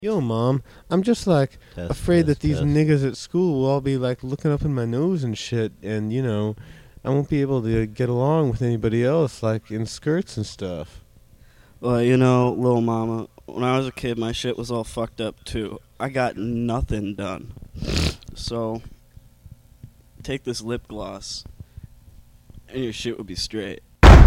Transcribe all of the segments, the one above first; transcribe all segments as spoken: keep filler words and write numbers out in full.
Yo, Mom, I'm just like Test, afraid that test, these test. niggas at school will all be like looking up in my nose and shit, and you know, I won't be able to get along with anybody else, like in skirts and stuff. Well, you know, little mama, when I was a kid, my shit was all fucked up too. I got nothing done. So, take this lip gloss, and your shit would be straight.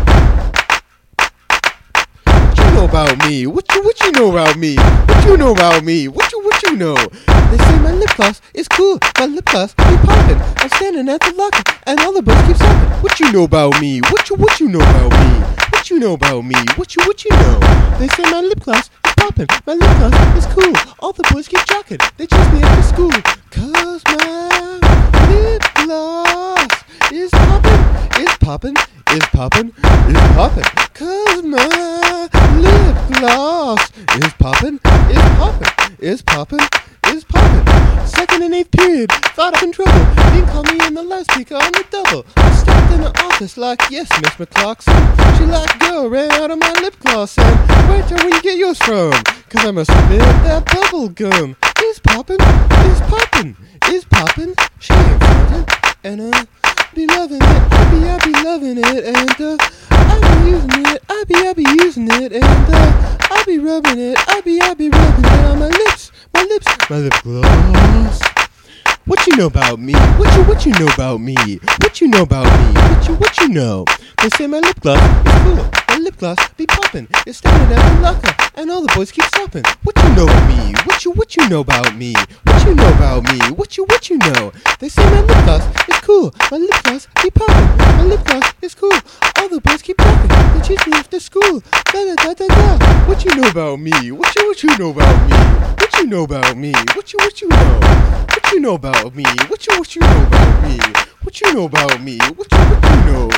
What you know about me? What you what you know about me? What you know about me? What you what you know? They say my lip gloss is cool. My lip gloss be poppin'. I'm standing at the locker, and all the boys keep stopping. What you know about me? What you what you know about me? What you know about me? What you what you know? They say my lip gloss is poppin'. My lip gloss is cool. All the boys keep jockin'. They chase me after school, 'cause my lip gloss is poppin', is poppin', is poppin', is poppin'. 'Cause my lip gloss is poppin', is poppin', is poppin', is poppin'. Second and eighth period, thought I'm in trouble. Dean called me in the loudspeaker on the double. I stepped in the office like, yes, Miss McCloskson. She like, girl, ran out of my lip gloss and where'd you get yours from? 'Cause I must admit that bubble gum is poppin', is poppin', is poppin'. She ain't frontin', and uh, be loving it. I be, I be loving it, and uh, I be using it. I be, I be using it, and uh, I be rubbing it. I be, I be rubbing it on my lips, my lips, my lip gloss. What you know about me? What you what you know about me? What you know about me? What you what you know? They say my lip gloss is cool. My lip gloss be poppin'. It's standing at the locker, and all the boys keep stopping. What you know about me? What you what you know about me? What you know about me? What you what you know? They say my lip gloss is cool. My lip gloss be poppin'. My lip gloss is cool. All the boys keep talking. They chase me after school. Da da da da da. What you know about me? What you what you know about me? What you know about me? What you what you know? What you know about me? What you what you know about me? What you know about me? What you what you know?